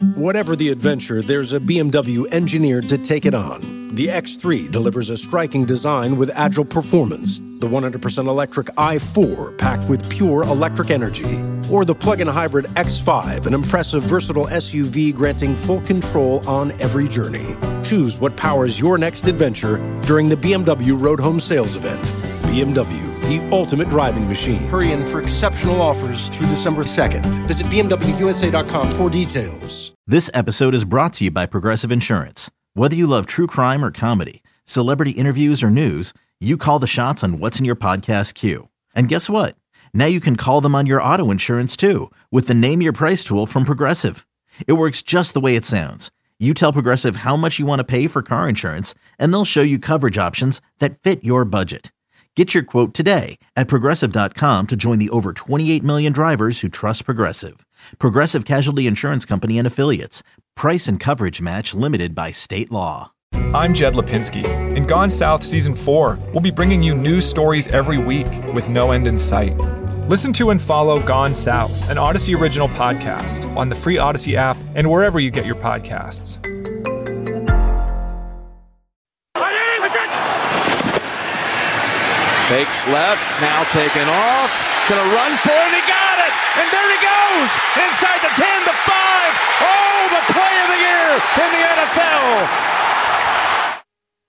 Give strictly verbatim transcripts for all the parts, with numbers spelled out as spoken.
Whatever the adventure, there's a B M W engineered to take it on. The X three delivers a striking design with agile performance. The one hundred percent electric i four packed with pure electric energy. Or the plug-in hybrid X five, an impressive versatile S U V granting full control on every journey. Choose what powers your next adventure during the B M W Road Home Sales Event. B M W, the ultimate driving machine. Hurry in for exceptional offers through December second. Visit B M W U S A dot com for details. This episode is brought to you by Progressive Insurance. Whether you love true crime or comedy, celebrity interviews or news, you call the shots on what's in your podcast queue. And guess what? Now you can call them on your auto insurance too with the Name Your Price tool from Progressive. It works just the way it sounds. You tell Progressive how much you want to pay for car insurance, and they'll show you coverage options that fit your budget. Get your quote today at Progressive dot com to join the over twenty-eight million drivers who trust Progressive. Progressive Casualty Insurance Company and Affiliates. Price and coverage match limited by state law. I'm Jed Lipinski. In Gone South Season four, we'll be bringing you news stories every week with no end in sight. Listen to and follow Gone South, an Odyssey original podcast on the free Odyssey app and wherever you get your podcasts. Fakes left, now taken off, gonna run for it, he got it! And there he goes! Inside the ten, the five! Oh, the play of the year in the N F L!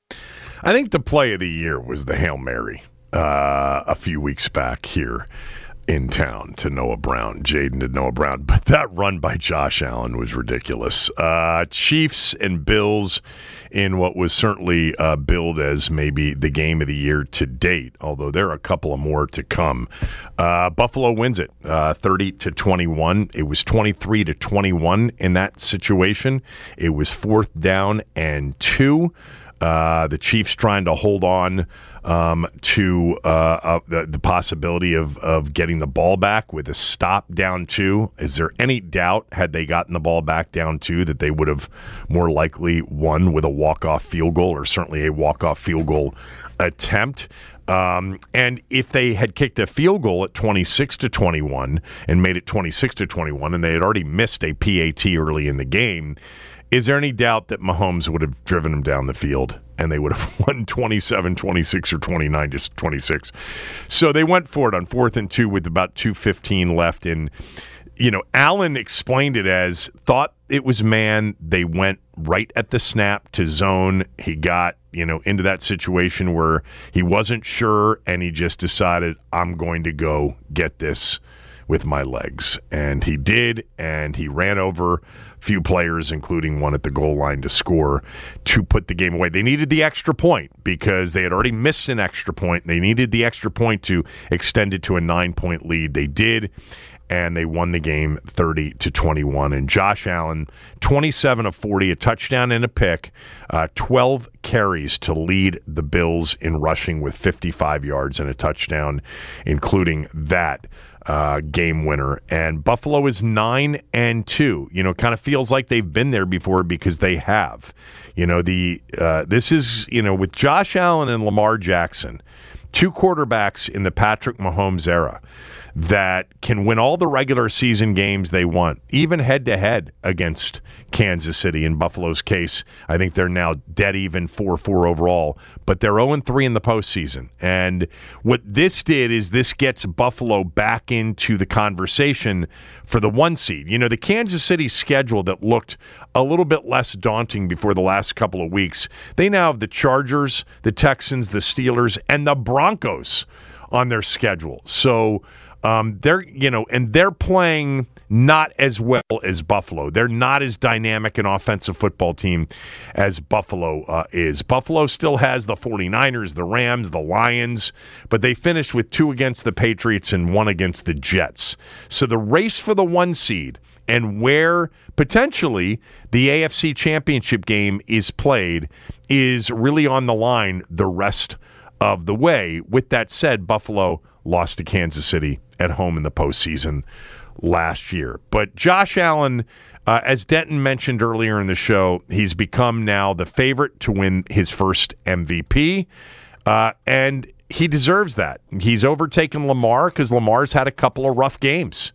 I think the play of the year was the Hail Mary uh, a few weeks back here in town to Noah Brown, Jaden to Noah Brown. But that run by Josh Allen was ridiculous. Uh, Chiefs and Bills in what was certainly uh, billed as maybe the game of the year to date, although there are a couple of more to come. Uh, Buffalo wins it, uh, thirty to twenty-one. It was twenty-three to twenty-one in that situation. It was fourth down and two. Uh, the Chiefs trying to hold on um, to uh, uh, the, the possibility of, of getting the ball back with a stop down two. Is there any doubt, had they gotten the ball back down two, that they would have more likely won with a walk-off field goal, or certainly a walk-off field goal attempt? Um, and if they had kicked a field goal at twenty-six to twenty-one and made it twenty-six to twenty-one, and they had already missed a P A T early in the game, is there any doubt that Mahomes would have driven them down the field and they would have won twenty-seven twenty-six or twenty-nine to twenty-six? So they went for it on fourth and two with about two fifteen left. And, you know, Allen explained it as, thought it was man. They went right at the snap to zone. He got, you know, into that situation where he wasn't sure, and he just decided, I'm going to go get this with my legs. And he did, and he ran over a few players, including one at the goal line, to score to put the game away. They needed the extra point because they had already missed an extra point. They needed the extra point to extend it to a nine-point lead. They did, and they won the game thirty to twenty-one. And Josh Allen, twenty-seven of forty, a touchdown and a pick, uh, twelve carries to lead the Bills in rushing with fifty-five yards and a touchdown, including that Uh, game winner. And Buffalo is nine and two. You know, kind of feels like they've been there before because they have. You know, the uh, this is, you know, with Josh Allen and Lamar Jackson, two quarterbacks in the Patrick Mahomes era that can win all the regular season games they want, even head-to-head against Kansas City. In Buffalo's case, I think they're now dead even four four overall, but they're oh and three in the postseason. And what this did is this gets Buffalo back into the conversation for the one seed. You know, the Kansas City schedule that looked a little bit less daunting before the last couple of weeks, they now have the Chargers, the Texans, the Steelers, and the Broncos on their schedule. So Um, they're, you know, and they're playing not as well as Buffalo. They're not as dynamic an offensive football team as Buffalo uh, is. Buffalo still has the 49ers, the Rams, the Lions, but they finished with two against the Patriots and one against the Jets. So the race for the one seed and where potentially the A F C Championship game is played is really on the line the rest of the way. With that said, Buffalo lost to Kansas City at home in the postseason last year. But Josh Allen, uh, as Denton mentioned earlier in the show, he's become now the favorite to win his first M V P, uh, and he deserves that. He's overtaken Lamar because Lamar's had a couple of rough games.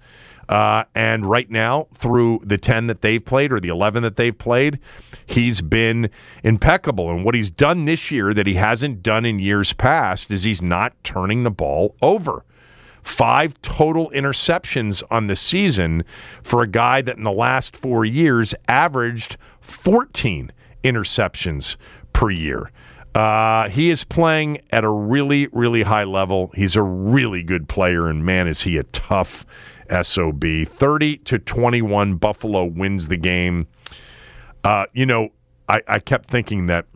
Uh, and right now, through the ten that they've played or the eleven that they've played, he's been impeccable. And what he's done this year that he hasn't done in years past is he's not turning the ball over. Five total interceptions on the season for a guy that in the last four years averaged fourteen interceptions per year. Uh, he is playing at a really, really high level. He's a really good player, and man, is he a tough S O B. thirty to twenty-one, Buffalo wins the game. Uh, you know, I, I kept thinking that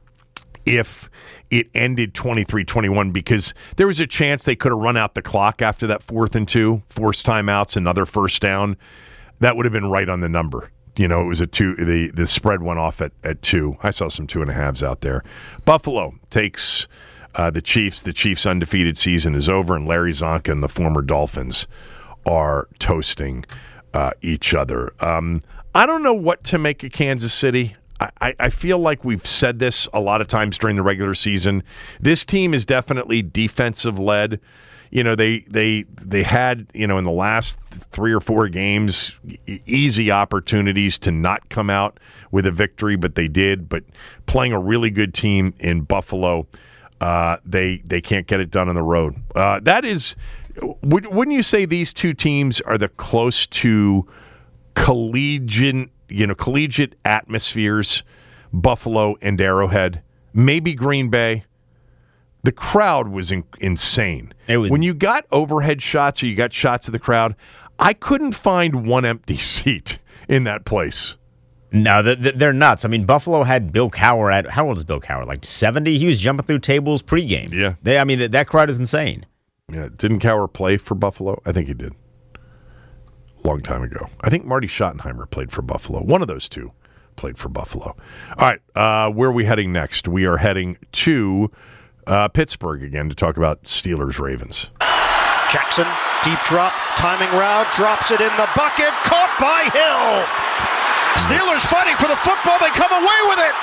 if it ended twenty-three twenty-one, because there was a chance they could have run out the clock after that fourth and two, forced timeouts, another first down, that would have been right on the number. You know, it was a two. The, the spread went off at, at two. I saw some two and a halves out there. Buffalo takes uh, the Chiefs. The Chiefs' undefeated season is over, and Larry Zonka and the former Dolphins are toasting uh, each other. Um, I don't know what to make of Kansas City. I, I feel like we've said this a lot of times during the regular season. This team is definitely defensive-led. You know, they they they had, you know, in the last three or four games, e- easy opportunities to not come out with a victory, but they did. But playing a really good team in Buffalo, uh, they they can't get it done on the road. Uh, that is, would, wouldn't you say these two teams are the close to collegiate, you know, collegiate atmospheres, Buffalo and Arrowhead, maybe Green Bay? The crowd was in, insane. It was, when you got overhead shots or you got shots of the crowd, I couldn't find one empty seat in that place. No, they're nuts. I mean, Buffalo had Bill Cowher at, how old is Bill Cowher? Like seventy? He was jumping through tables pregame. Yeah. They, I mean, that, that crowd is insane. Yeah. Didn't Cowher play for Buffalo? I think he did. Long time ago. I think Marty Schottenheimer played for Buffalo. One of those two played for Buffalo. All right. Uh, where are we heading next? We are heading to Uh, Pittsburgh again to talk about Steelers-Ravens. Jackson, deep drop, timing route, drops it in the bucket, caught by Hill. Steelers fighting for the football, they come away with it.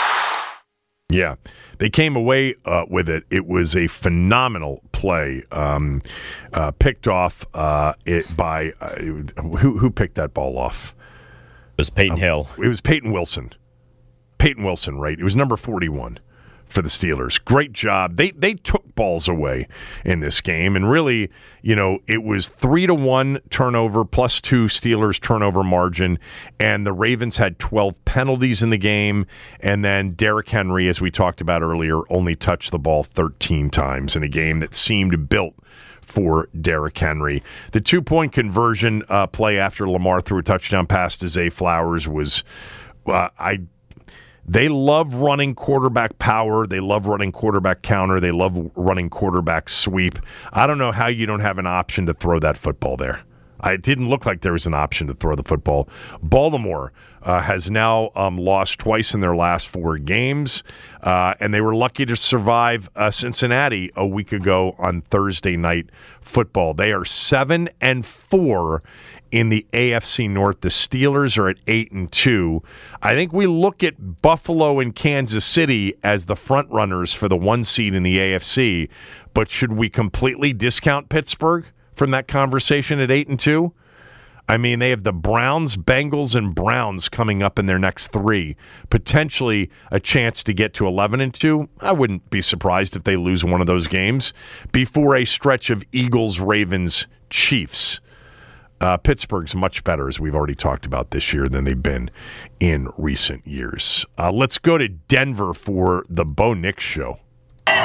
Yeah, they came away uh, with it. It was a phenomenal play, um, uh, picked off uh, it by uh, who? Who picked that ball off? It was Peyton uh, Hill. It was Peyton Wilson. Peyton Wilson, right? It was number forty-one. For the Steelers. Great job. They they took balls away in this game, and really, you know, it was three to one turnover plus two Steelers turnover margin, and the Ravens had twelve penalties in the game, and then Derrick Henry, as we talked about earlier, only touched the ball thirteen times in a game that seemed built for Derrick Henry. The two-point conversion uh, play after Lamar threw a touchdown pass to Zay Flowers was, uh, I They love running quarterback power. They love running quarterback counter. They love running quarterback sweep. I don't know how you don't have an option to throw that football there. It didn't look like there was an option to throw the football. Baltimore uh, has now um, lost twice in their last four games, uh, and they were lucky to survive uh, Cincinnati a week ago on Thursday Night Football. They are seven and four in the A F C North. The Steelers are at eight and two. I think we look at Buffalo and Kansas City as the front runners for the one seed in the A F C, but should we completely discount Pittsburgh from that conversation at eight and two? I mean, they have the Browns, Bengals, and Browns coming up in their next three. Potentially a chance to get to eleven and two. I wouldn't be surprised if they lose one of those games before a stretch of Eagles, Ravens, Chiefs. Uh, Pittsburgh's much better, as we've already talked about this year, than they've been in recent years. Uh, let's go to Denver for the Bo Nix Show. Quick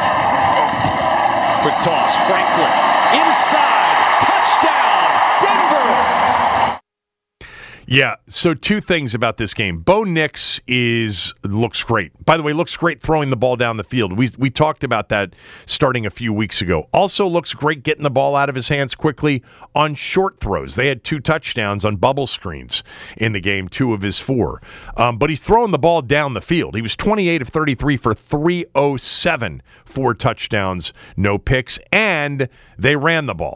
toss, Franklin, inside, touchdown, Denver! Yeah, so two things about this game. Bo Nix is looks great. By the way, looks great throwing the ball down the field. We we talked about that starting a few weeks ago. Also looks great getting the ball out of his hands quickly on short throws. They had two touchdowns on bubble screens in the game, two of his four. Um, but he's throwing the ball down the field. He was twenty-eight of thirty-three for three oh seven, four touchdowns, no picks, and they ran the ball.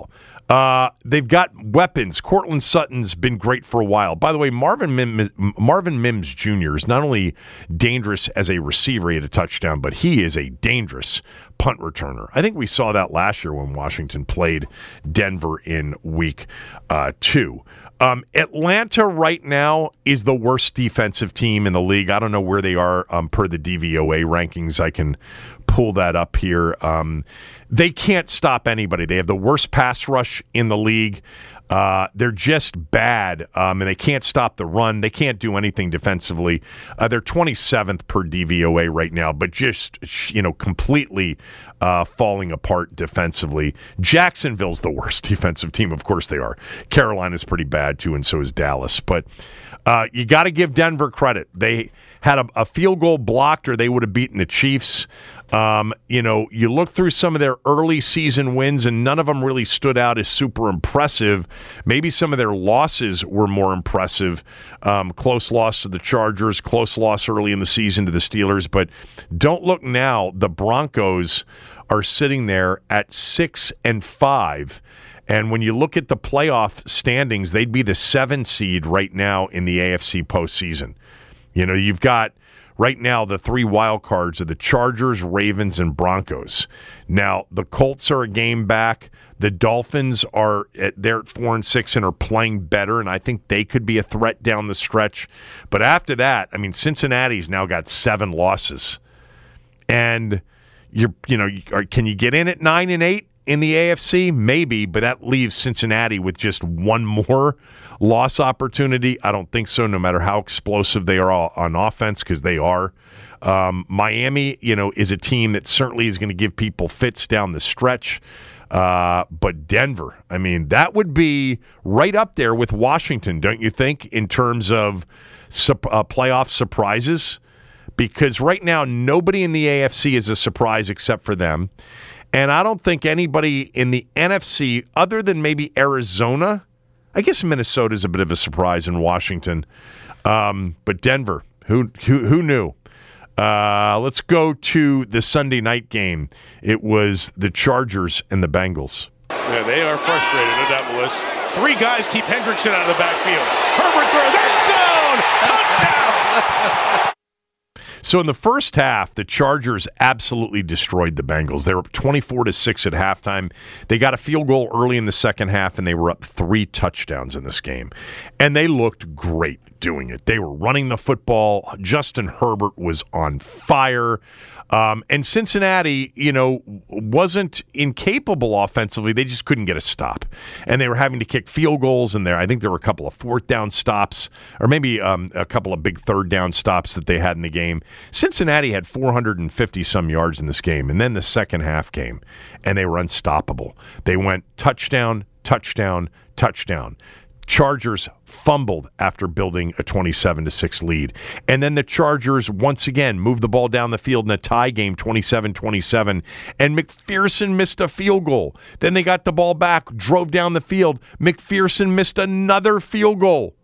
Uh, they've got weapons. Cortland Sutton's been great for a while. By the way, Marvin Mims, Marvin Mims Junior is not only dangerous as a receiver, he had a touchdown, but he is a dangerous punt returner. I think we saw that last year when Washington played Denver in week uh, two. Um, Atlanta right now is the worst defensive team in the league. I don't know where they are um, per the D V O A rankings. I can pull that up here. Um, they can't stop anybody. They have the worst pass rush in the league. Uh, they're just bad, um, and they can't stop the run. They can't do anything defensively. Uh, they're twenty-seventh per D V O A right now, but just, you know, completely uh, falling apart defensively. Jacksonville's the worst defensive team. Of course they are. Carolina's pretty bad, too, and so is Dallas. But uh, you got to give Denver credit. They had a, a field goal blocked, or they would have beaten the Chiefs. Um, you know, you look through some of their early season wins, and none of them really stood out as super impressive. Maybe some of their losses were more impressive. Um, close loss to the Chargers, close loss early in the season to the Steelers. But don't look now. The Broncos are sitting there at six and five. And when you look at the playoff standings, they'd be the seven seed right now in the A F C postseason. You know, you've got right now the three wild cards are the Chargers, Ravens, and Broncos. Now, the Colts are a game back. The Dolphins are at, they're at four and six and are playing better, and I think they could be a threat down the stretch. But after that, I mean, Cincinnati's now got seven losses, and you're you know, can you get in at nine and eight in the A F C? Maybe, but that leaves Cincinnati with just one more loss opportunity. I don't think so, no matter how explosive they are on offense, because they are. Um, Miami, you know, is a team that certainly is going to give people fits down the stretch. Uh, but Denver, I mean, that would be right up there with Washington, don't you think, in terms of sup- uh, playoff surprises? Because right now, nobody in the A F C is a surprise except for them. And I don't think anybody in the N F C, other than maybe Arizona, I guess Minnesota's a bit of a surprise in Washington. Um, but Denver, who who, who knew? Uh, let's go to the Sunday night game. It was the Chargers and the Bengals. Yeah, they are frustrated, no doubt, Willis. Three guys keep Hendrickson out of the backfield. Herbert throws, end zone, touchdown! So in the first half, the Chargers absolutely destroyed the Bengals. They were up twenty-four to six at halftime. They got a field goal early in the second half, and they were up three touchdowns in this game. And they looked great doing it. They were running the football. Justin Herbert was on fire. Um, and Cincinnati, you know, wasn't incapable offensively. They just couldn't get a stop. And they were having to kick field goals in there. I think there were a couple of fourth down stops, or maybe um, a couple of big third down stops that they had in the game. Cincinnati had four hundred fifty some yards in this game. And then the second half came, and they were unstoppable. They went touchdown, touchdown, touchdown. Chargers fumbled after building a twenty-seven to six lead. And then the Chargers once again moved the ball down the field in a tie game, twenty-seven twenty-seven. And McPherson missed a field goal. Then they got the ball back, drove down the field. McPherson missed another field goal.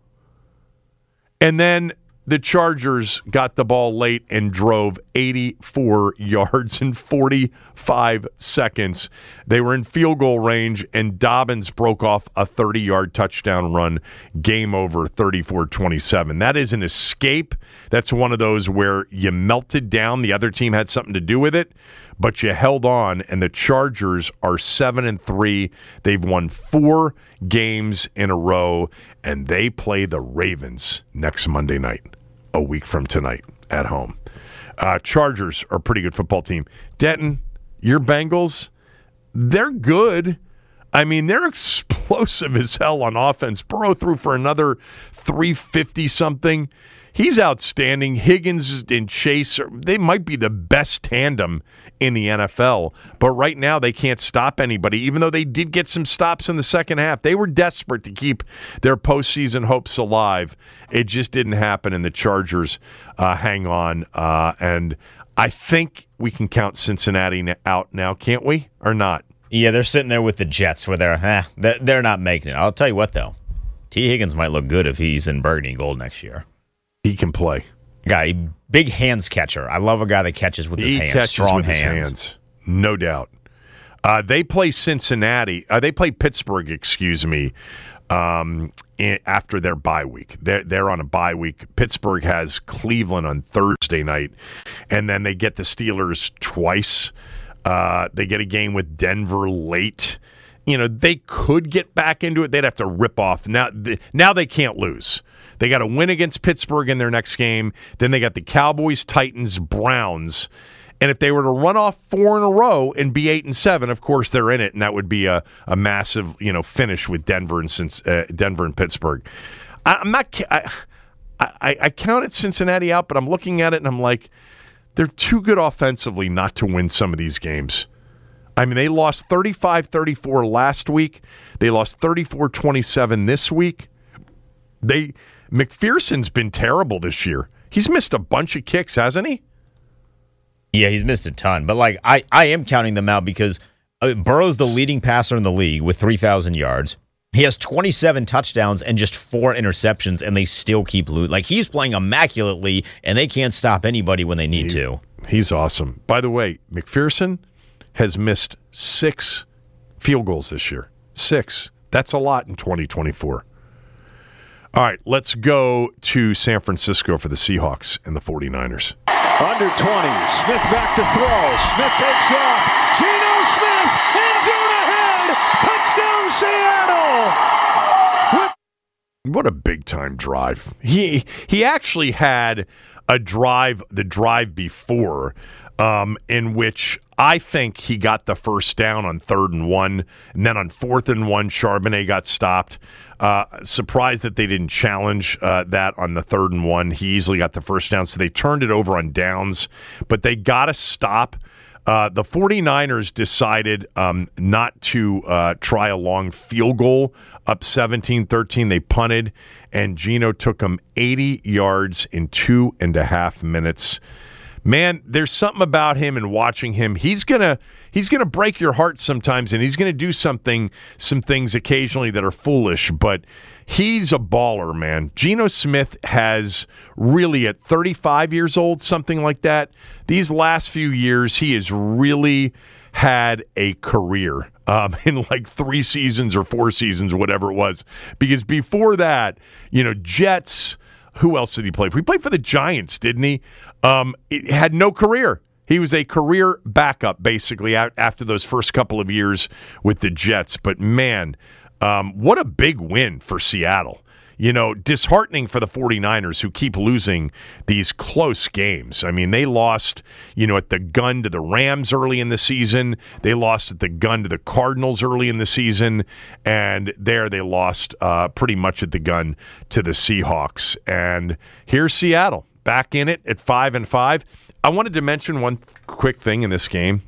And then the Chargers got the ball late and drove eighty-four yards in forty-five seconds. They were in field goal range, and Dobbins broke off a thirty-yard touchdown run. Game over, thirty-four twenty-seven. That is an escape. That's one of those where you melted down. The other team had something to do with it, but you held on, and the Chargers are seven and three. They've won four games in a row, and they play the Ravens next Monday night, a week from tonight, at home. Uh, Chargers are a pretty good football team. Denton, your Bengals, they're good. I mean, they're explosive as hell on offense. Burrow threw for another three fifty-something. He's outstanding. Higgins and Chase, are, they might be the best tandem in the N F L. But right now, they can't stop anybody, even though they did get some stops in the second half. They were desperate to keep their postseason hopes alive. It just didn't happen, and the Chargers uh, hang on. Uh, and I think we can count Cincinnati out now, can't we? Or not? Yeah, they're sitting there with the Jets where they're, eh, they're, they're not making it. I'll tell you what, though. T. Higgins might look good if he's in burgundy gold next year. He can play. Guy, big hands catcher. I love a guy that catches with his he hands, catches strong with hands. His hands. No doubt. Uh, they play Cincinnati. Uh, they play Pittsburgh, excuse me, um, in, after their bye week. They're, they're on a bye week. Pittsburgh has Cleveland on Thursday night, and then they get the Steelers twice. Uh, they get a game with Denver late. You know, they could get back into it. They'd have to rip off. Now, th- now they can't lose. They got to win against Pittsburgh in their next game. Then they got the Cowboys, Titans, Browns. And if they were to run off four in a row and be eight and seven, of course they're in it, and that would be a, a massive, you know, finish with Denver and since uh, Denver and Pittsburgh. I, I'm not. I, I I counted Cincinnati out, but I'm looking at it and I'm like, they're too good offensively not to win some of these games. I mean, they lost thirty-five thirty-four last week. They lost thirty-four twenty-seven this week. They McPherson's been terrible this year. He's missed a bunch of kicks, hasn't he? Yeah, he's missed a ton. But, like, I, I am counting them out because uh, Burrow's the leading passer in the league with three thousand yards. He has twenty-seven touchdowns and just four interceptions, and they still keep losing. Like, he's playing immaculately, and they can't stop anybody when they need he's, to. He's awesome. By the way, McPherson has missed six field goals this year. Six. That's a lot in twenty twenty-four. All right, let's go to San Francisco for the Seahawks and the 49ers. Under twenty. Smith back to throw. Smith takes off. Geno Smith. End zone ahead. Touchdown Seattle. With- what a big-time drive. He he actually had a drive, the drive before, um, in which I think he got the first down on third and one, and then on fourth and one, Charbonnet got stopped. Uh, surprised that they didn't challenge uh, that on the third and one. He easily got the first down, so they turned it over on downs. But they got to stop. Uh, the 49ers decided um, not to uh, try a long field goal. Up seventeen thirteen, they punted, and Geno took them eighty yards in two and a half minutes. Man, there's something about him and watching him. He's gonna he's gonna break your heart sometimes, and he's gonna do something, some things occasionally that are foolish. But he's a baller, man. Geno Smith has really, at thirty-five years old, something like that. These last few years, he has really had a career um, in like three seasons or four seasons, whatever it was. Because before that, you know, Jets. Who else did he play for? He played for the Giants, didn't he? Um, it had no career. He was a career backup, basically, after those first couple of years with the Jets. But, man, um, what a big win for Seattle. You know, disheartening for the 49ers who keep losing these close games. I mean, they lost, you know, at the gun to the Rams early in the season. They lost at the gun to the Cardinals early in the season. And there they lost uh, pretty much at the gun to the Seahawks. And here's Seattle back in it at five and five. I wanted to mention one quick thing in this game.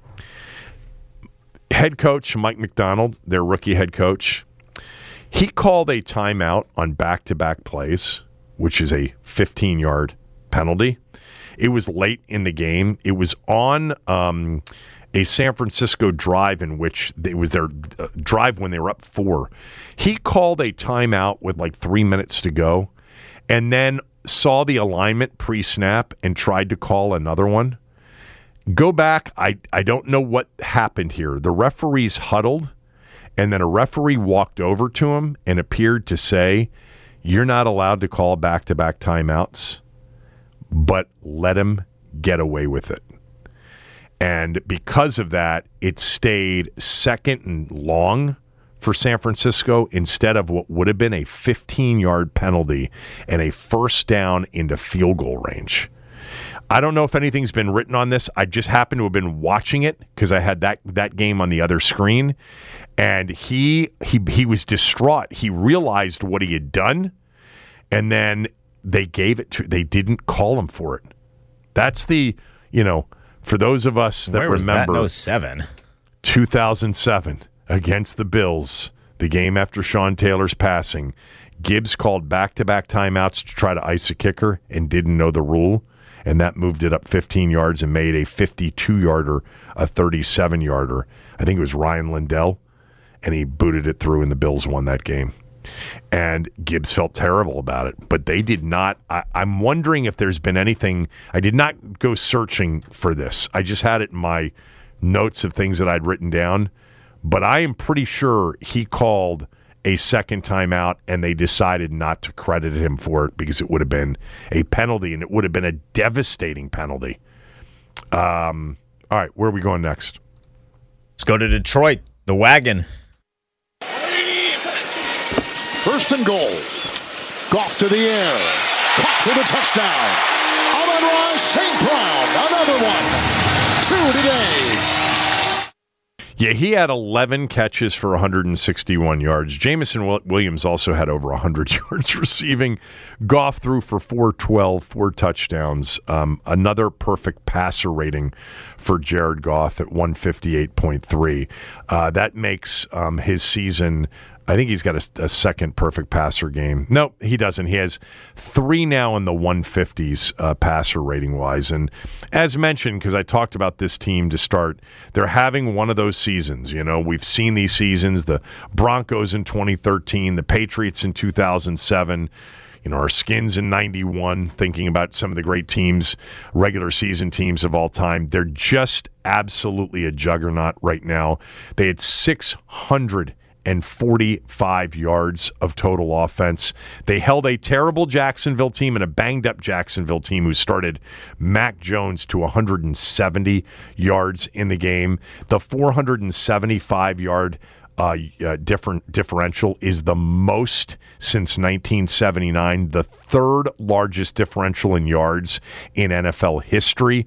Head coach Mike Macdonald, their rookie head coach, he called a timeout on back-to-back plays, which is a fifteen-yard penalty. It was late in the game. It was on um, a San Francisco drive in which it was their uh, drive when they were up four. He called a timeout with like three minutes to go and then saw the alignment pre-snap and tried to call another one. Go back. I, I don't know what happened here. The referees huddled. And then a referee walked over to him and appeared to say, you're not allowed to call back-to-back timeouts, but let him get away with it. And because of that, it stayed second and long for San Francisco instead of what would have been a fifteen-yard penalty and a first down into field goal range. I don't know if anything's been written on this. I just happened to have been watching it because I had that, that game on the other screen. And he he he was distraught. He realized what he had done, and then they gave it to. They didn't call him for it. That's the, you know, for those of us that Where was remember that in oh seven? two thousand seven against the Bills, the game after Sean Taylor's passing. Gibbs called back-to-back timeouts to try to ice a kicker and didn't know the rule, and that moved it up fifteen yards and made a fifty-two-yarder a thirty-seven-yarder. I think it was Ryan Lindell. And he booted it through, and the Bills won that game. And Gibbs felt terrible about it. But they did not. I, I'm wondering if there's been anything. I did not go searching for this. I just had it in my notes of things that I'd written down. but I am pretty sure he called a second timeout, and they decided not to credit him for it because it would have been a penalty, and it would have been a devastating penalty. Um, all right, where are we going next? Let's go to Detroit, the wagon. First and goal. Goff to the air. Caught for the touchdown. Amon-Ra Saint Brown, another one. Two today. Yeah, he had eleven catches for one hundred sixty-one yards. Jameson Williams also had over one hundred yards receiving. Goff threw for four twelve, four touchdowns. Um, another perfect passer rating for Jared Goff at one fifty-eight point three. Uh, that makes um, his season... I think he's got a, a second perfect passer game. No, he doesn't. He has three now in the one fifties uh, passer rating-wise. And as mentioned, because I talked about this team to start, they're having one of those seasons. You know, we've seen these seasons, the Broncos in twenty thirteen, the Patriots in two thousand seven, you know, our Skins in ninety-one, thinking about some of the great teams, regular season teams of all time. They're just absolutely a juggernaut right now. They had six hundred and forty-five yards of total offense. They held a terrible Jacksonville team and a banged-up Jacksonville team who started Mac Jones to one hundred seventy yards in the game. The four hundred seventy-five yard uh, uh, different differential is the most since nineteen seventy-nine, the third largest differential in yards in N F L history.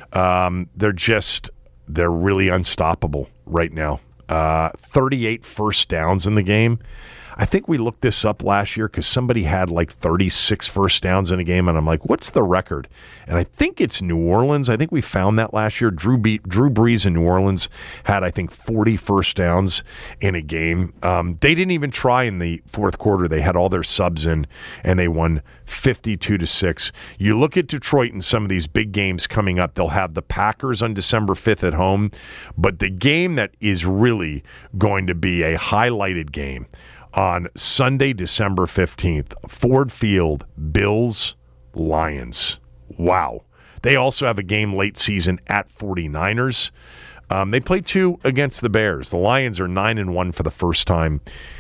Um, they're just, they're really unstoppable right now. Uh, thirty-eight first downs in the game. I think we looked this up last year because somebody had like thirty-six first downs in a game, and I'm like, what's the record? And I think it's New Orleans. I think we found that last year. Drew, Be- Drew Brees in New Orleans had, I think, forty first downs in a game. Um, they didn't even try in the fourth quarter. They had all their subs in, and they won fifty-two to six. You look at Detroit in some of these big games coming up. They'll have the Packers on December fifth at home, but the game that is really going to be a highlighted game on Sunday, December fifteenth, Ford Field, Bills, Lions. Wow. They also have a game late season at forty-niners. Um, they play two against the Bears. The Lions are nine and one for the first time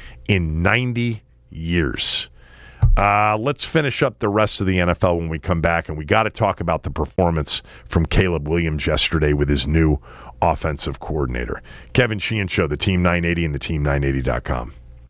in ninety years. Uh, let's finish up the rest of the N F L when we come back, and we got to talk about the performance from Caleb Williams yesterday with his new offensive coordinator. Kevin Sheehan Show, the Team nine eighty and the team nine eighty dot com.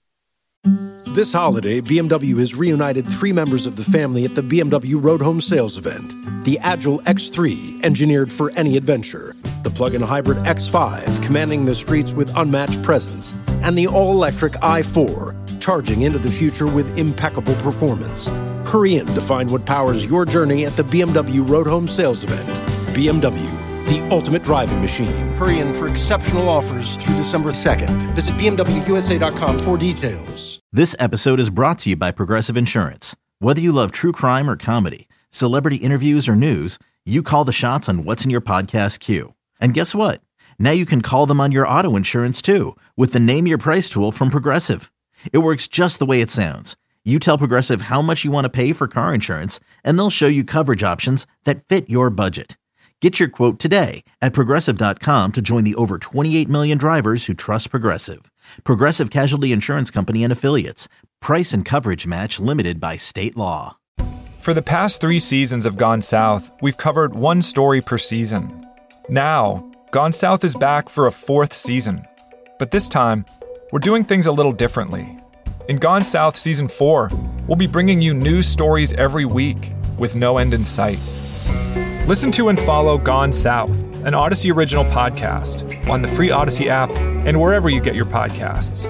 This holiday, B M W has reunited three members of the family at the B M W Road Home Sales event. The Agile X three, engineered for any adventure. The plug-in hybrid X five, commanding the streets with unmatched presence. And the all-electric i four, charging into the future with impeccable performance. Hurry in to find what powers your journey at the B M W Road Home Sales event. B M W, the ultimate driving machine. Hurry in for exceptional offers through December second. Visit B M W U S A dot com for details. This episode is brought to you by Progressive Insurance. Whether you love true crime or comedy, celebrity interviews or news, you call the shots on what's in your podcast queue. And guess what? Now you can call them on your auto insurance too with the Name Your Price tool from Progressive. It works just the way it sounds. You tell Progressive how much you want to pay for car insurance, and they'll show you coverage options that fit your budget. Get your quote today at Progressive dot com to join the over twenty-eight million drivers who trust Progressive. Progressive Casualty Insurance Company and Affiliates. Price and coverage match limited by state law. For the past three seasons of Gone South, we've covered one story per season. Now, Gone South is back for a fourth season. But this time, we're doing things a little differently. In Gone South Season four, we'll be bringing you news stories every week with no end in sight. Listen to and follow Gone South, an Odyssey original podcast, on the free Odyssey app and wherever you get your podcasts.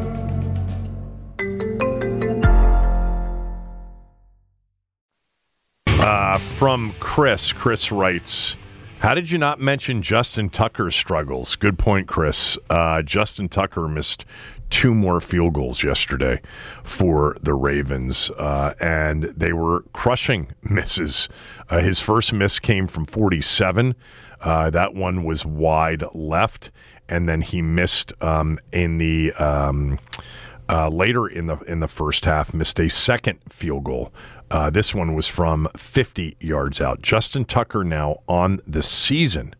Uh, from Chris, Chris writes, how did you not mention Justin Tucker's struggles? Good point, Chris. Uh, Justin Tucker missed two more field goals yesterday for the Ravens, uh, and they were crushing misses. Uh, his first miss came from forty-seven. Uh, that one was wide left, and then he missed um, in the um, uh, later in the in the first half, missed a second field goal. Uh, this one was from fifty yards out. Justin Tucker now on the season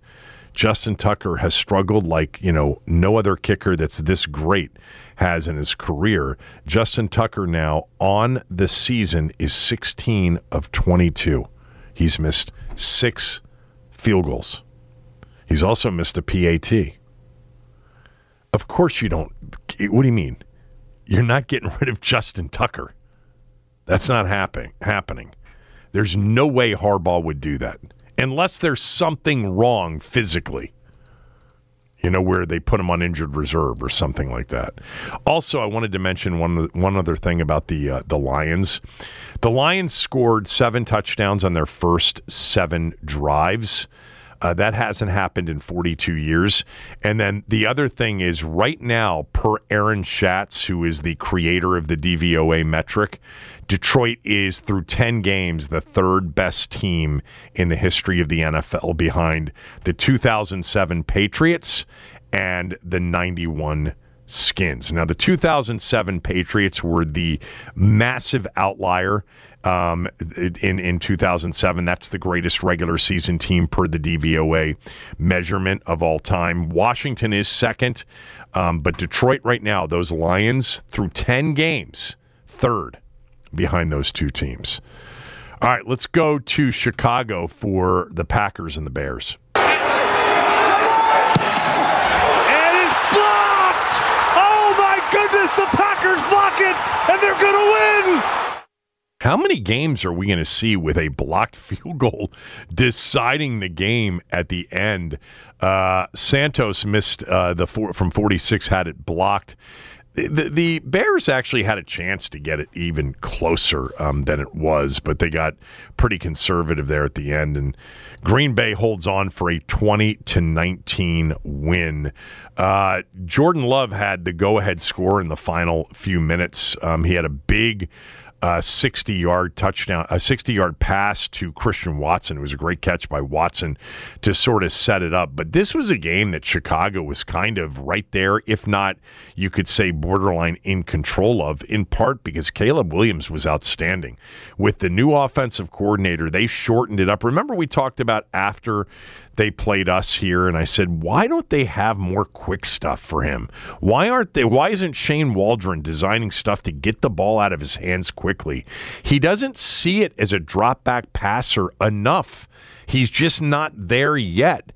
Justin Tucker has struggled like, you know, no other kicker that's this great has in his career. Justin Tucker now on the season is sixteen of twenty-two. He's missed six field goals. He's also missed a P A T. Of course you don't. What do you mean? You're not getting rid of Justin Tucker. That's not happen- happening. There's no way Harbaugh would do that. Unless there's something wrong physically. You know, where they put him on injured reserve or something like that. Also, I wanted to mention one one other thing about the uh, the Lions. The Lions scored seven touchdowns on their first seven drives. Uh, that hasn't happened in forty-two years. And then the other thing is right now, per Aaron Schatz, who is the creator of the D V O A metric, Detroit is, through ten games, the third best team in the history of the N F L behind the two thousand seven Patriots and the ninety-one Skins. Now, the two thousand seven Patriots were the massive outlier um, in, in two thousand seven. That's the greatest regular season team per the D V O A measurement of all time. Washington is second, um, but Detroit right now, those Lions, through ten games, third behind those two teams. All right, let's go to Chicago for the Packers and the Bears. Goodness, the Packers block it, and they're going to win. How many games are we going to see with a blocked field goal deciding the game at the end? Uh, Santos missed uh, the four, from forty-six, had it blocked. The, the Bears actually had a chance to get it even closer um, than it was, but they got pretty conservative there at the end. And Green Bay holds on for a twenty to nineteen win. Uh, Jordan Love had the go-ahead score in the final few minutes. Um, he had a big uh, sixty-yard touchdown, a sixty-yard pass to Christian Watson. It was a great catch by Watson to sort of set it up. But this was a game that Chicago was kind of right there, if not, you could say, borderline in control of, in part because Caleb Williams was outstanding. With the new offensive coordinator, they shortened it up. Remember we talked about after they played us here, and I said, why don't they have more quick stuff for him? Why aren't they? Why isn't Shane Waldron designing stuff to get the ball out of his hands quickly? He doesn't see it as a drop back passer enough. He's just not there yet.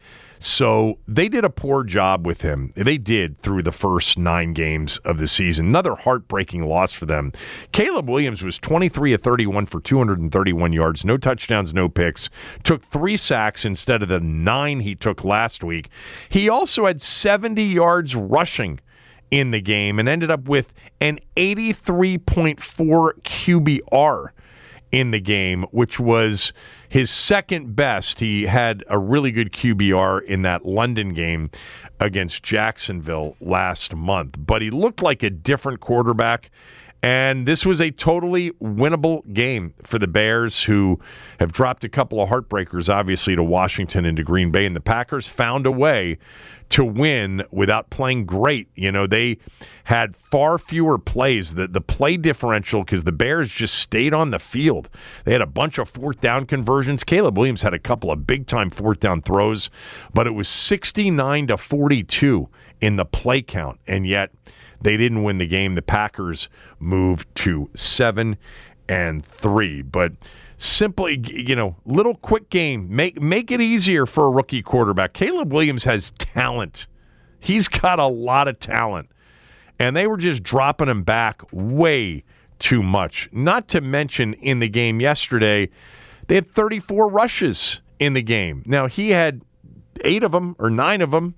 So they did a poor job with him. They did through the first nine games of the season. Another heartbreaking loss for them. Caleb Williams was twenty-three of thirty-one for two hundred thirty-one yards, no touchdowns, no picks. Took three sacks instead of the nine he took last week. He also had seventy yards rushing in the game and ended up with an eighty-three point four Q B R in the game, which was his second best. He had a really good Q B R in that London game against Jacksonville last month. But he looked like a different quarterback, and this was a totally winnable game for the Bears, who have dropped a couple of heartbreakers, obviously, to Washington and to Green Bay. And the Packers found a way to win without playing great. You know, they had far fewer plays. The, the play differential, because the Bears just stayed on the field. They had a bunch of fourth down conversions. Caleb Williams had a couple of big-time fourth down throws, but it was sixty-nine to forty-two in the play count, and yet they didn't win the game. The Packers moved to seven and three, but simply, you know, little quick game. Make make it easier for a rookie quarterback. Caleb Williams has talent. He's got a lot of talent. And they were just dropping him back way too much. Not to mention, in the game yesterday, they had thirty-four rushes in the game. Now, he had eight of them or nine of them.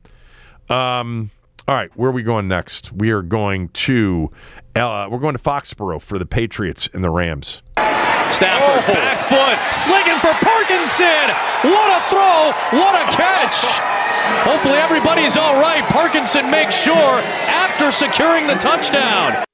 Um, all right, where are we going next? We are going to uh, we're going to Foxborough for the Patriots and the Rams. Stafford, oh. back foot, slinging for Parkinson. What a throw, what a catch. Hopefully everybody's all right. Parkinson makes sure after securing the touchdown.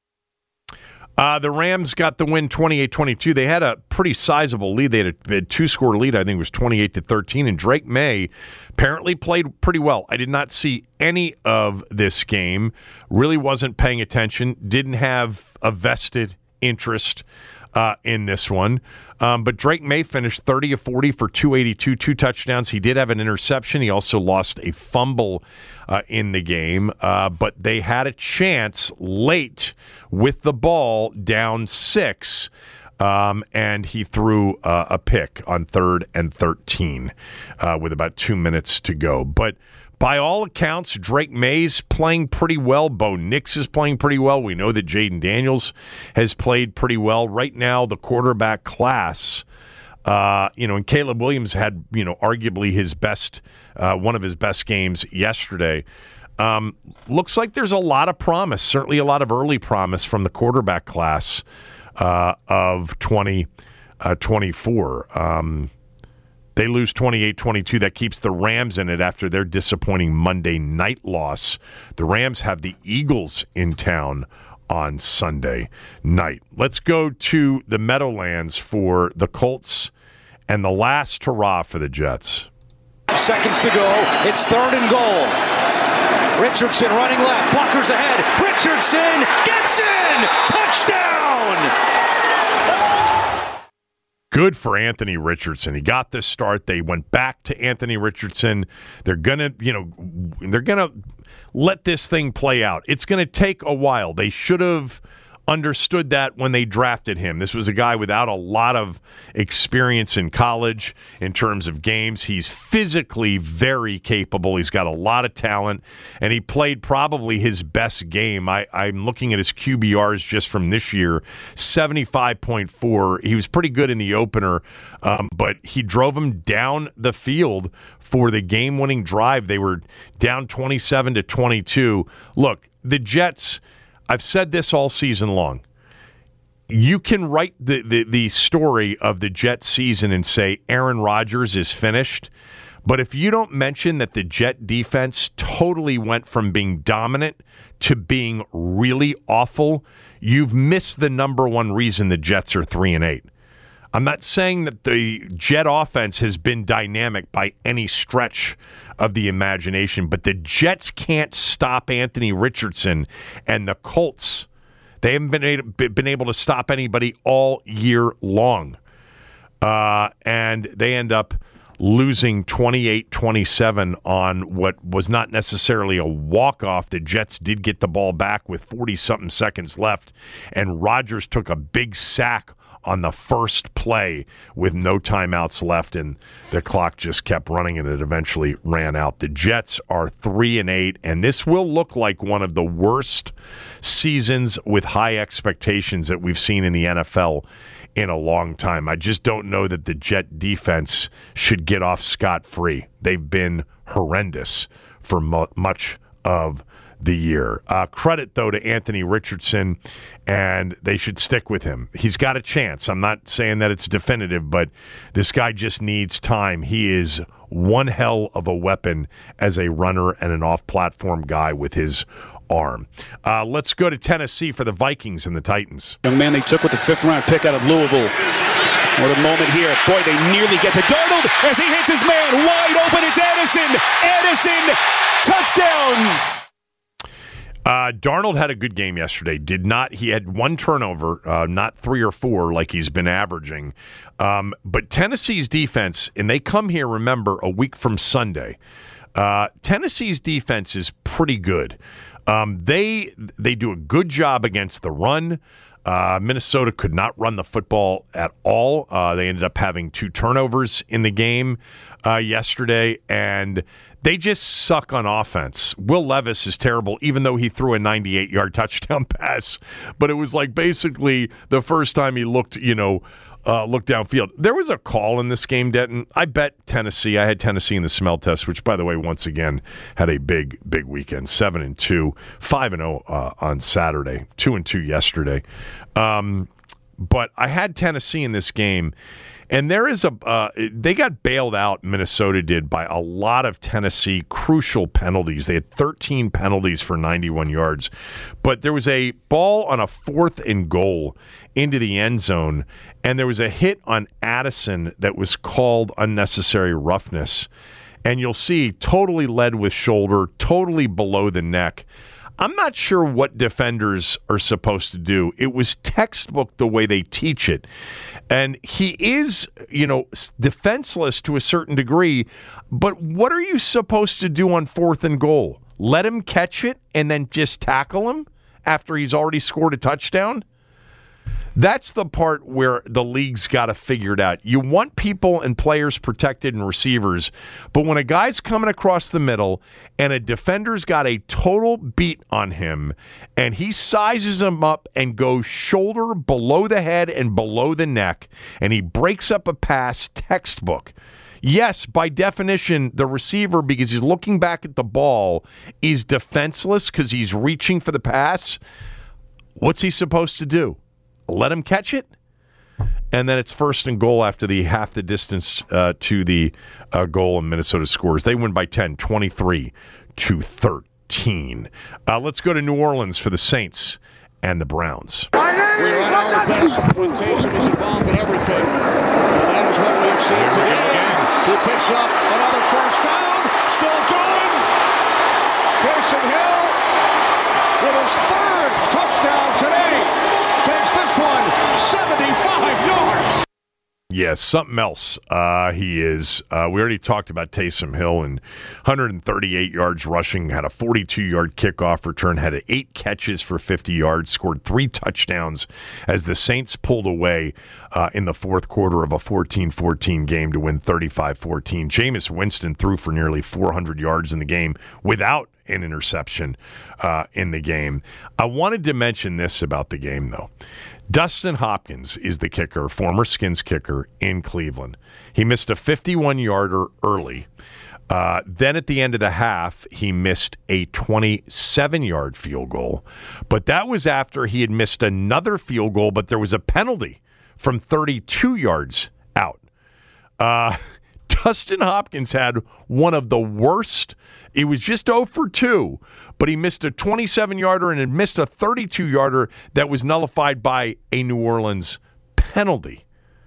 Uh, the Rams got the win twenty-eight twenty-two. They had a pretty sizable lead. They had a, a two-score lead. I think it was twenty-eight to thirteen. And Drake May apparently played pretty well. I did not see any of this game. Really wasn't paying attention. Didn't have a vested interest uh, in this one. Um, but Drake May finished thirty of forty for two eighty-two, two touchdowns. He did have an interception. He also lost a fumble uh, in the game. Uh, but they had a chance late with the ball down six. Um, and he threw uh, a pick on third and thirteen uh, with about two minutes to go. But by all accounts, Drake May's playing pretty well. Bo Nix is playing pretty well. We know that Jaden Daniels has played pretty well. Right now, the quarterback class, uh, you know, and Caleb Williams had, you know, arguably his best, uh, one of his best games yesterday. Um, looks like there's a lot of promise, certainly a lot of early promise from the quarterback class uh, of twenty twenty-four. Um, They lose twenty-eight twenty-two. That keeps the Rams in it after their disappointing Monday night loss. The Rams have the Eagles in town on Sunday night. Let's go to the Meadowlands for the Colts and the last hurrah for the Jets. Seconds to go. It's third and goal. Richardson running left. Buckers ahead. Richardson gets in. Touchdown. Good for Anthony Richardson. He got this start. They went back to Anthony Richardson. They're going to, you know, they're going to let this thing play out. It's going to take a while. They should have understood that when they drafted him. This was a guy without a lot of experience in college in terms of games. He's physically very capable. He's got a lot of talent, and he played probably his best game. I, I'm looking at his Q B Rs just from this year, seventy-five point four. He was pretty good in the opener, um, but he drove him down the field for the game-winning drive. They were down twenty-seven to twenty-two. Look, the Jets, I've said this all season long. You can write the, the, the story of the Jet season and say Aaron Rodgers is finished, but if you don't mention that the Jet defense totally went from being dominant to being really awful, you've missed the number one reason the Jets are three and eight. I'm not saying that the Jet offense has been dynamic by any stretch of the imagination, but the Jets can't stop Anthony Richardson, and the Colts, they haven't been able, been able to stop anybody all year long. Uh, and they end up losing twenty-eight twenty-seven on what was not necessarily a walk-off. The Jets did get the ball back with forty-something seconds left, and Rodgers took a big sack on the first play with no timeouts left, and the clock just kept running, and it eventually ran out. The Jets are three and eight, and this will look like one of the worst seasons with high expectations that we've seen in the N F L in a long time. I just don't know that the Jet defense should get off scot-free. They've been horrendous for mu- much of the year. Uh, credit, though, to Anthony Richardson, and they should stick with him. He's got a chance. I'm not saying that it's definitive, but this guy just needs time. He is one hell of a weapon as a runner and an off-platform guy with his arm. Uh, let's go to Tennessee for the Vikings and the Titans. Young man they took with the fifth-round pick out of Louisville. What a moment here. Boy, they nearly get to Darnold as he hits his man. Wide open, it's Addison. Addison, touchdown. Uh, Darnold had a good game yesterday. Did not. He had one turnover, uh, not three or four like he's been averaging. Um, but Tennessee's defense, and they come here, remember, a week from Sunday. Uh, Tennessee's defense is pretty good. Um, they they do a good job against the run. Uh, Minnesota could not run the football at all. Uh, they ended up having two turnovers in the game uh, yesterday, and they just suck on offense. Will Levis is terrible, even though he threw a ninety-eight-yard touchdown pass. But it was like basically the first time he looked, you know, uh, looked downfield. There was a call in this game, Denton. I bet Tennessee. I had Tennessee in the smell test, which, by the way, once again had a big, big weekend. Seven and two, five and zero uh, on Saturday, two and two yesterday. Um, but I had Tennessee in this game. And there is a, uh, they got bailed out, Minnesota did, by a lot of Tennessee crucial penalties. They had thirteen penalties for ninety-one yards. But there was a ball on a fourth and goal into the end zone, and there was a hit on Addison that was called unnecessary roughness. And you'll see, totally led with shoulder, totally below the neck. I'm not sure what defenders are supposed to do. It was textbook the way they teach it. And he is, you know, defenseless to a certain degree. But what are you supposed to do on fourth and goal? Let him catch it and then just tackle him after he's already scored a touchdown? That's the part where the league's got to figure it out. You want people and players protected and receivers, but when a guy's coming across the middle and a defender's got a total beat on him and he sizes him up and goes shoulder below the head and below the neck and he breaks up a pass, textbook. Yes, by definition, the receiver, because he's looking back at the ball, is defenseless because he's reaching for the pass. What's he supposed to do? Let him catch it, and then it's first and goal after the half the distance uh, to the uh, goal, and Minnesota scores. They win by ten, twenty-three to thirteen. Uh, let's go to New Orleans for the Saints and the Browns. We run our best when Taysom is involved in everything, and that is what we've seen today. He picks up another first down, still going. Taysom Hill with his third touchdown today. Takes this one seventy-five yards. Yes, something else. Uh, he is. Uh, we already talked about Taysom Hill and one hundred thirty-eight yards rushing, had a forty-two-yard kickoff return, had eight catches for fifty yards, scored three touchdowns as the Saints pulled away uh, in the fourth quarter of a fourteen fourteen game to win thirty-five fourteen. Jameis Winston threw for nearly four hundred yards in the game without an interception uh, in the game. I wanted to mention this about the game, though. Dustin Hopkins is the kicker, former Skins kicker in Cleveland. He missed a fifty-one-yarder early. Uh, then at the end of the half, he missed a twenty-seven-yard field goal. But that was after he had missed another field goal, but there was a penalty from thirty-two yards out. Uh, Dustin Hopkins had one of the worst. It was just oh for two, but he missed a twenty-seven-yarder and had missed a thirty-two-yarder that was nullified by a New Orleans penalty.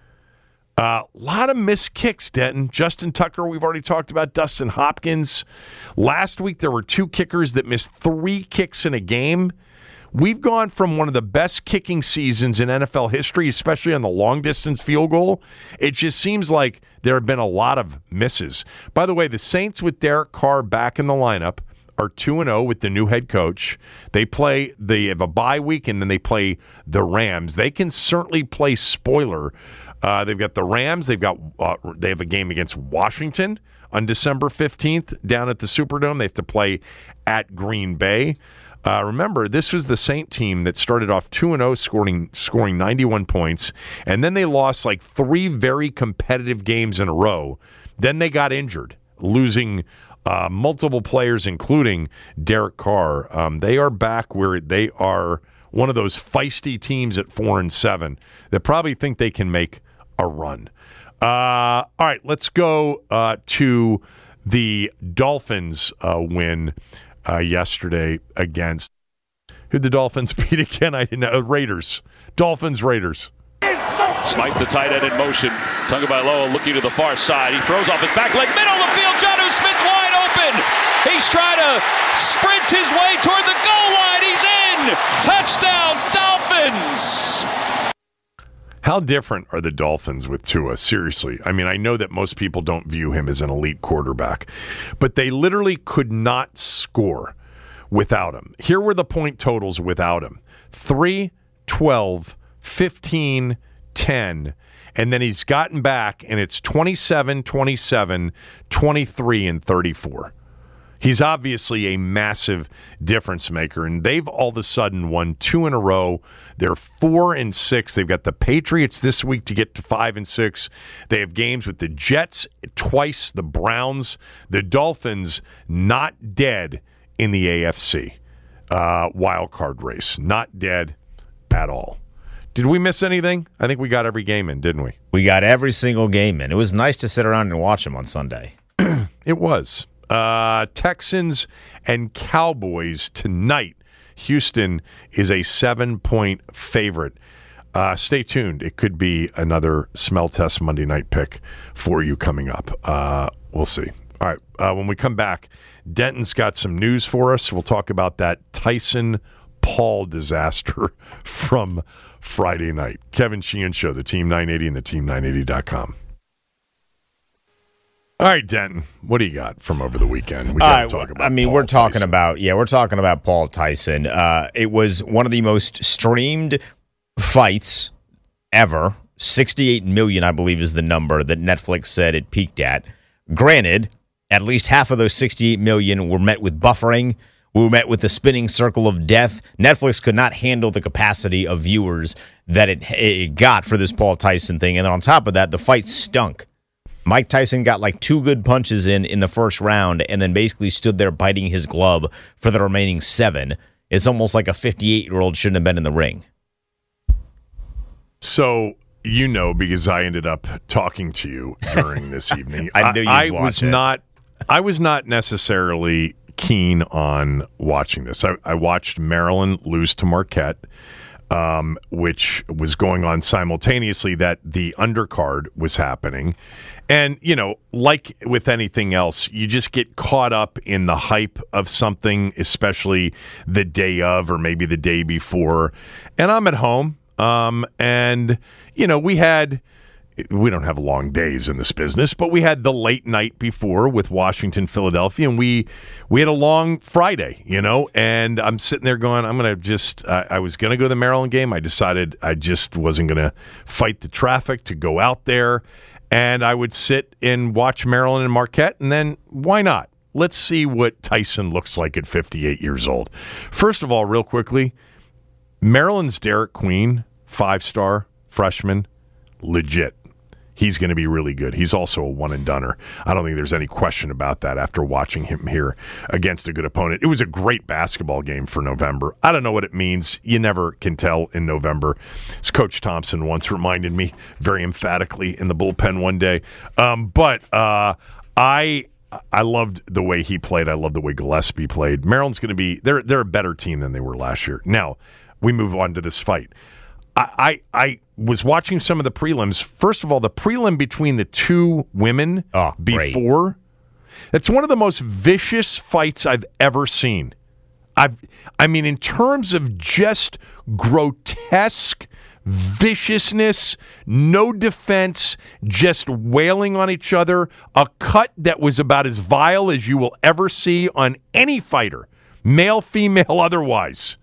A uh, lot of missed kicks, Denton. Justin Tucker, we've already talked about. Dustin Hopkins. Last week, there were two kickers that missed three kicks in a game. We've gone from one of the best kicking seasons in N F L history, especially on the long-distance field goal. It just seems like there have been a lot of misses. By the way, the Saints with Derek Carr back in the lineup are two and oh with the new head coach. They play, they have a bye week, and then they play the Rams. They can certainly play spoiler. Uh, they've got the Rams. They've got uh, they have a game against Washington on December fifteenth down at the Superdome. They have to play at Green Bay. Uh, remember, this was the Saint team that started off two and oh, scoring scoring ninety-one points, and then they lost like three very competitive games in a row. Then they got injured, losing uh, multiple players, including Derek Carr. Um, they are back where they are one of those feisty teams at four and seven that probably think they can make a run. Uh, all right, let's go uh, to the Dolphins uh, win. Uh, yesterday against who the Dolphins beat again? I didn't know. Raiders. Dolphins, Raiders. Smythe, the tight end in motion. Tagovailoa looking to the far side. He throws off his back leg. Middle of the field. Jonnu Smith wide open. He's trying to sprint his way toward the goal line. He's in. Touchdown, Dolphins. How different are the Dolphins with Tua? Seriously. I mean, I know that most people don't view him as an elite quarterback, but they literally could not score without him. Here were the point totals without him. three, twelve, fifteen, ten, and then he's gotten back, and it's twenty-seven, twenty-seven, twenty-three, and thirty-four. He's obviously a massive difference maker, and they've all of a sudden won two in a row. They're four and six. They've got the Patriots this week to get to five and six. They have games with the Jets twice, the Browns, the Dolphins, not dead in the A F C uh, wild card race. Not dead at all. Did we miss anything? I think we got every game in, didn't we? We got every single game in. It was nice to sit around and watch them on Sunday. It was. Uh, Texans and Cowboys tonight. Houston is a seven-point favorite. Uh, stay tuned. It could be another smell test Monday night pick for you coming up. Uh, we'll see. All right. Uh, when we come back, Denton's got some news for us. We'll talk about that Tyson Paul disaster from Friday night. Kevin Sheehan Show, the Team nine eighty and the team nine eighty dot com. All right, Denton, what do you got from over the weekend? We got to uh, talk about I mean, Paul we're talking Tyson. about, yeah, we're talking about Paul Tyson. Uh, it was one of the most streamed fights ever. sixty-eight million, I believe, is the number that Netflix said it peaked at. Granted, at least half of those sixty-eight million were met with buffering. We were met with the spinning circle of death. Netflix could not handle the capacity of viewers that it, it got for this Paul Tyson thing. And then on top of that, the fight stunk. Mike Tyson got like two good punches in in the first round and then basically stood there biting his glove for the remaining seven. It's almost like a fifty-eight-year-old shouldn't have been in the ring. So, you know, because I ended up talking to you during this evening. I knew you'd I, I watch was it. not I was not necessarily keen on watching this. I, I watched Maryland lose to Marquette, um, which was going on simultaneously that the undercard was happening. And, you know, like with anything else, you just get caught up in the hype of something, especially the day of or maybe the day before. And I'm at home, um, and, you know, we had... We don't have long days in this business, but we had the late night before with Washington, Philadelphia, and we we had a long Friday, you know, and I'm sitting there going, I'm going to just, uh, I was going to go to the Maryland game. I decided I just wasn't going to fight the traffic to go out there, and I would sit and watch Maryland and Marquette, and then why not? Let's see what Tyson looks like at fifty-eight years old. First of all, real quickly, Maryland's Derek Queen, five-star freshman, legit. He's going to be really good. He's also a one-and-doner. I don't think there's any question about that after watching him here against a good opponent. It was a great basketball game for November. I don't know what it means. You never can tell in November. As Coach Thompson once reminded me very emphatically in the bullpen one day. Um, but uh, I I loved the way he played. I loved the way Gillespie played. Maryland's going to be – they're they're a better team than they were last year. Now, we move on to this fight. I, I I was watching some of the prelims. First of all, the prelim between the two women oh, before, it's one of the most vicious fights I've ever seen. I've, I mean, in terms of just grotesque viciousness, no defense, just wailing on each other, a cut that was about as vile as you will ever see on any fighter, male, female, otherwise.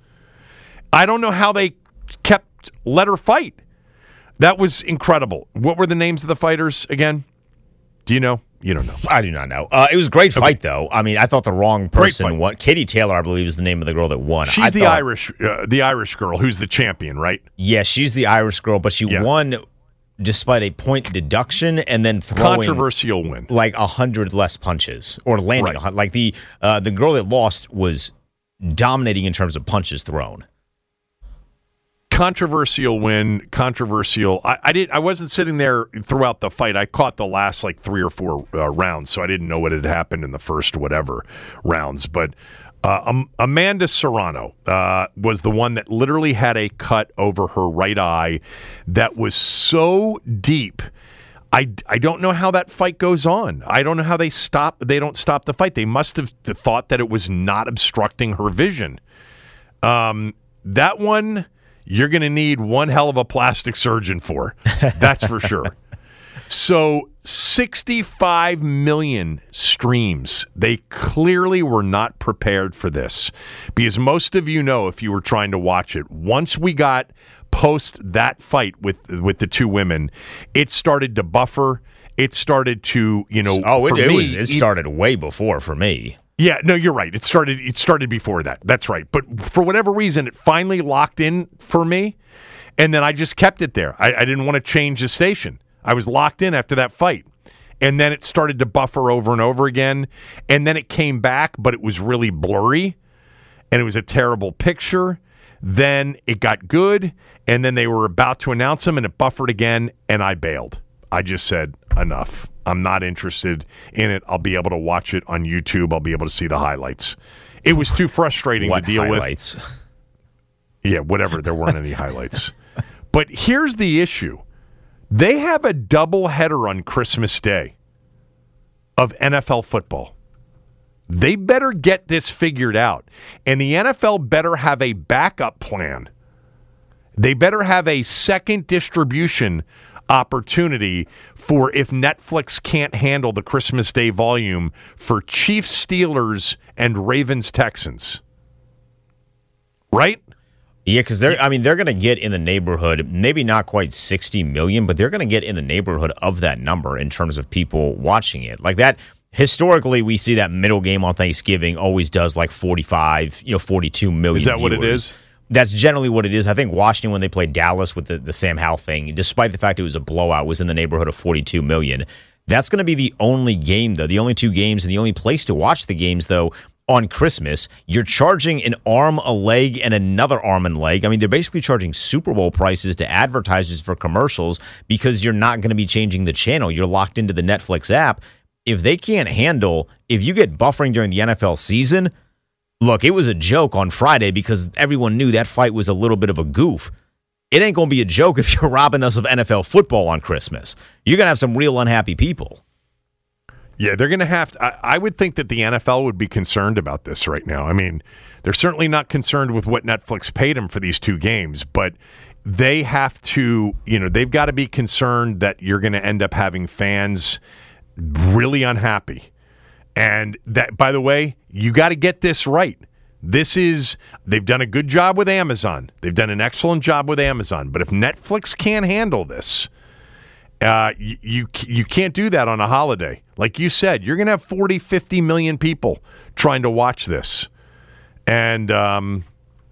I don't know how they kept let her fight. That was incredible. What were the names of the fighters again? Do you know? You don't know. I do not know. Uh, it was a great fight, okay. though. I mean, I thought the wrong person won. Katie Taylor, I believe, is the name of the girl that won. She's I the thought, Irish, uh, the Irish girl who's the champion, right? Yeah, she's the Irish girl, but she yeah. won despite a point deduction and then throwing controversial win, like a hundred less punches or landing. Right. A, like the uh, the girl that lost was dominating in terms of punches thrown. Controversial win, controversial. I, I did. I wasn't sitting there throughout the fight. I caught the last like three or four uh, rounds, so I didn't know what had happened in the first whatever rounds. But uh, um, Amanda Serrano uh, was the one that literally had a cut over her right eye that was so deep. I, I don't know how that fight goes on. I don't know how they stop. They don't stop the fight. They must have thought that it was not obstructing her vision. Um, that one. You're going to need one hell of a plastic surgeon for. That's for sure. So sixty-five million streams. They clearly were not prepared for this. Because most of you know, if you were trying to watch it, once we got post that fight with with the two women, it started to buffer. It started to, you know, oh, it, for it me, was. It started way before for me. Yeah, no, you're right. It started it started before that. That's right. But for whatever reason, it finally locked in for me, and then I just kept it there. I, I didn't want to change the station. I was locked in after that fight. And then it started to buffer over and over again, and then it came back, but it was really blurry, and it was a terrible picture. Then it got good, and then they were about to announce them, and it buffered again, and I bailed. I just said, enough. I'm not interested in it. I'll be able to watch it on YouTube. I'll be able to see the highlights. It was too frustrating what to deal highlights? with. Yeah, whatever. There weren't any highlights. But here's the issue. They have a double header on Christmas Day. of N F L football. They better get this figured out. And the N F L better have a backup plan. They better have a second distribution opportunity for if Netflix can't handle the Christmas Day volume for Chiefs, Steelers, and Ravens, Texans. Right? Yeah, because they're, I mean, they're going to get in the neighborhood, maybe not quite sixty million, but they're going to get in the neighborhood of that number in terms of people watching it. Like that, historically, we see that middle game on Thanksgiving always does like forty-five, you know, forty-two million. Is that viewers. what it is? That's generally what it is. I think Washington, when they played Dallas with the, the Sam Howell thing, despite the fact it was a blowout, was in the neighborhood of forty-two million. That's going to be the only game, though, the only two games and the only place to watch the games, though, on Christmas. You're charging an arm, a leg, and another arm and leg. I mean, they're basically charging Super Bowl prices to advertisers for commercials because you're not going to be changing the channel. You're locked into the Netflix app. If they can't handle, if you get buffering during the N F L season, look, it was a joke on Friday because everyone knew that fight was a little bit of a goof. It ain't going to be a joke if you're robbing us of N F L football on Christmas. You're going to have some real unhappy people. Yeah, they're going to have to. I, I would think that the N F L would be concerned about this right now. I mean, they're certainly not concerned with what Netflix paid them for these two games, but they have to, you know, they've got to be concerned that you're going to end up having fans really unhappy. And that, by the way, you got to get this right. This is, they've done a good job with Amazon. They've done an excellent job with Amazon. But if Netflix can't handle this, uh, you, you you can't do that on a holiday. Like you said, you're going to have forty, fifty million people trying to watch this. And um,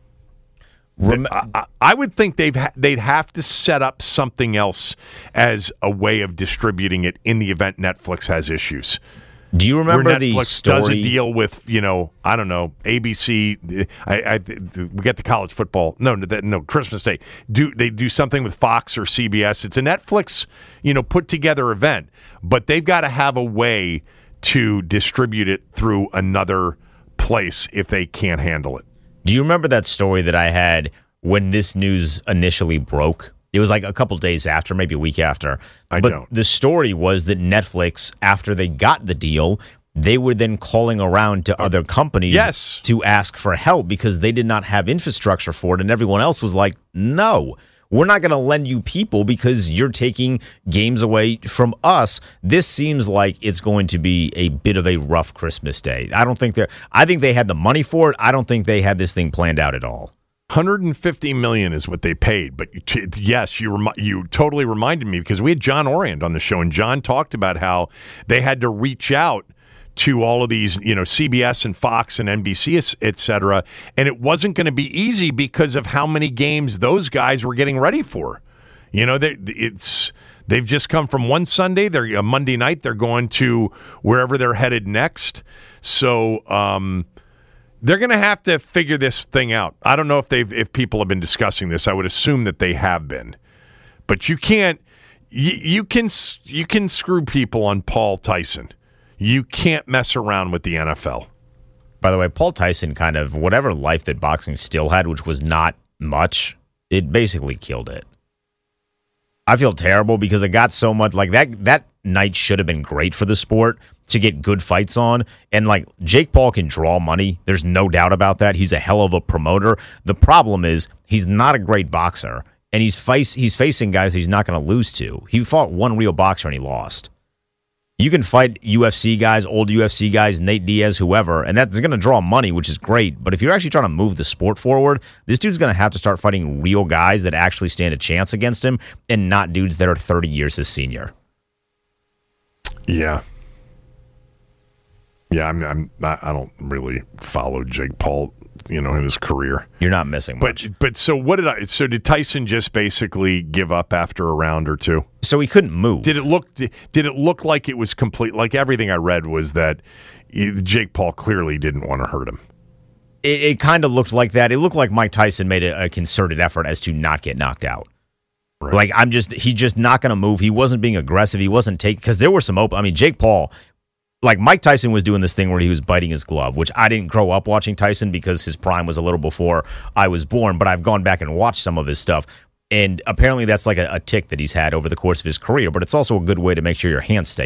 Rem- I, I would think they've ha- they'd have to set up something else as a way of distributing it in the event Netflix has issues. Do you remember Where the Netflix story? does a deal with, you know, I don't know, A B C. I, I we get the college football. No, no, Christmas Day. Do they do something with Fox or C B S? It's a Netflix, you know, put together event, but they've got to have a way to distribute it through another place if they can't handle it. Do you remember that story that I had when this news initially broke? It was like a couple days after, maybe a week after. I but don't. The story was that Netflix, after they got the deal, they were then calling around to other companies yes. to ask for help because they did not have infrastructure for it. And everyone else was like, no, we're not going to lend you people because you're taking games away from us. This seems like it's going to be a bit of a rough Christmas Day. I don't think they're, I think they had the money for it. I don't think they had this thing planned out at all. one hundred fifty million dollars is what they paid, but yes, you remi- you totally reminded me because we had John Orient on the show, and John talked about how they had to reach out to all of these, you know, C B S and Fox and N B C, et cetera, and it wasn't going to be easy because of how many games those guys were getting ready for. You know, they, it's they've just come from one Sunday, they're a Monday night, they're going to wherever they're headed next, so. Um, They're going to have to figure this thing out. I don't know if they've if people have been discussing this. I would assume that they have been, but you can't. You, you can you can screw people on Paul Tyson. You can't mess around with the N F L. By the way, Paul Tyson kind of whatever life that boxing still had, which was not much, it basically killed it. I feel terrible because it got so much like that. That night should have been great for the sport to get good fights on. And like Jake Paul can draw money. There's no doubt about that. He's a hell of a promoter. The problem is he's not a great boxer. And he's face he's facing guys he's not going to lose to. He fought one real boxer and he lost. You can fight U F C guys, old U F C guys, Nate Diaz, whoever, and that's going to draw money, which is great. But if you're actually trying to move the sport forward, this dude's going to have to start fighting real guys that actually stand a chance against him and not dudes that are thirty years his senior. Yeah. Yeah, I'm, I'm not, I don't really follow Jake Paul, you know, in his career. You're not missing much. But but so what did I? So did Tyson just basically give up after a round or two? So he couldn't move. Did it look? Did, did it look like it was complete? Like everything I read was that Jake Paul clearly didn't want to hurt him. It, it kind of looked like that. It looked like Mike Tyson made a, a concerted effort as to not get knocked out. Right. Like I'm just he just not going to move. He wasn't being aggressive. He wasn't taking because there were some open. I mean, Jake Paul. Like Mike Tyson was doing this thing where he was biting his glove, which I didn't grow up watching Tyson because his prime was a little before I was born, but I've gone back and watched some of his stuff. And apparently that's like a, a tick that he's had over the course of his career, but it's also a good way to make sure your hands stay up.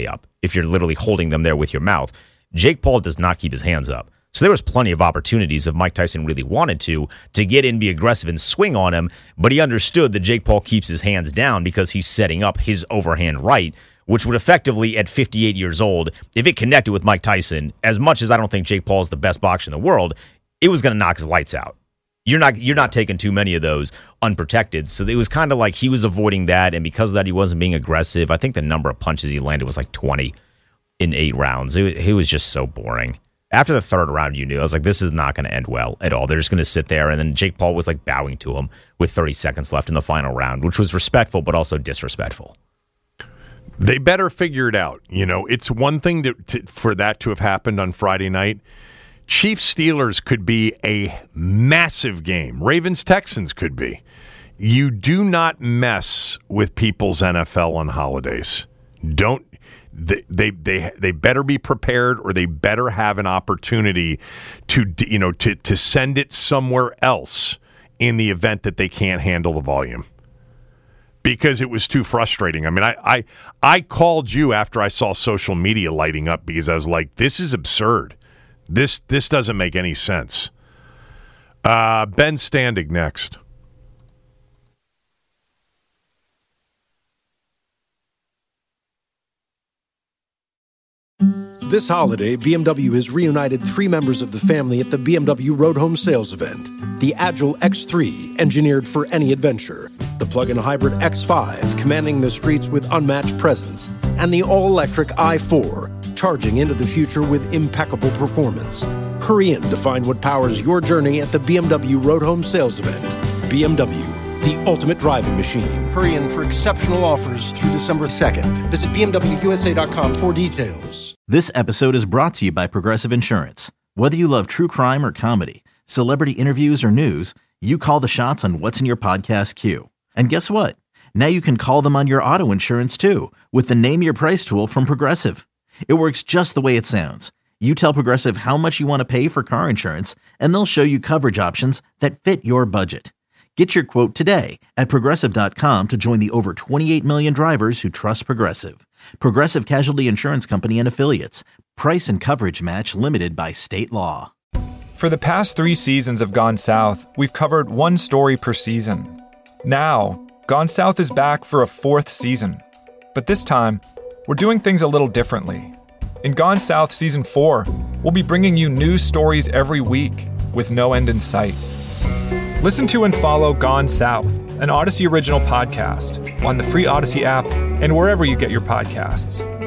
if you're literally holding them there with your mouth. Jake Paul does not keep his hands up. So there was plenty of opportunities if Mike Tyson really wanted to, to get in, be aggressive, and swing on him, but he understood that Jake Paul keeps his hands down because he's setting up his overhand right, which would effectively, at fifty-eight years old, if it connected with Mike Tyson, as much as I don't think Jake Paul is the best boxer in the world, it was going to knock his lights out. You're not you're not taking too many of those unprotected. So it was kind of like he was avoiding that, and because of that, he wasn't being aggressive. I think the number of punches he landed was like twenty in eight rounds. It, it was just so boring. After the third round, you knew. I was like, this is not going to end well at all. They're just going to sit there, and then Jake Paul was like bowing to him with thirty seconds left in the final round, which was respectful but also disrespectful. They better figure it out. You know, it's one thing to, to, for that to have happened on Friday night. Chiefs-Steelers could be a massive game. Ravens-Texans could be. You do not mess with people's N F L on holidays. Don't they they they, they better be prepared, or they better have an opportunity to you know to, to send it somewhere else in the event that they can't handle the volume. Because it was too frustrating. I mean, I, I I called you after I saw social media lighting up because I was like, this is absurd. This this doesn't make any sense. Uh, Ben Standig next. This holiday, B M W has reunited three members of the family at the B M W Road Home Sales event. The Agile X three, engineered for any adventure. The plug-in hybrid X five, commanding the streets with unmatched presence. And the all-electric i four, charging into the future with impeccable performance. Hurry in to find what powers your journey at the B M W Road Home Sales event. B M W, the ultimate driving machine. Hurry in for exceptional offers through December second. Visit B M W U S A dot com for details. This episode is brought to you by Progressive Insurance. Whether you love true crime or comedy, celebrity interviews or news, you call the shots on what's in your podcast queue. And guess what? Now you can call them on your auto insurance too, with the Name Your Price tool from Progressive. It works just the way it sounds. You tell Progressive how much you want to pay for car insurance, and they'll show you coverage options that fit your budget. Get your quote today at Progressive dot com to join the over twenty-eight million drivers who trust Progressive. Progressive Casualty Insurance Company and Affiliates. Price and coverage match limited by state law. For the past three seasons of Gone South, we've covered one story per season. Now, Gone South is back for a fourth season. But this time, we're doing things a little differently. In Gone South Season four, we'll be bringing you new stories every week with no end in sight. Listen to and follow Gone South, an Odyssey original podcast, on the free Odyssey app and wherever you get your podcasts.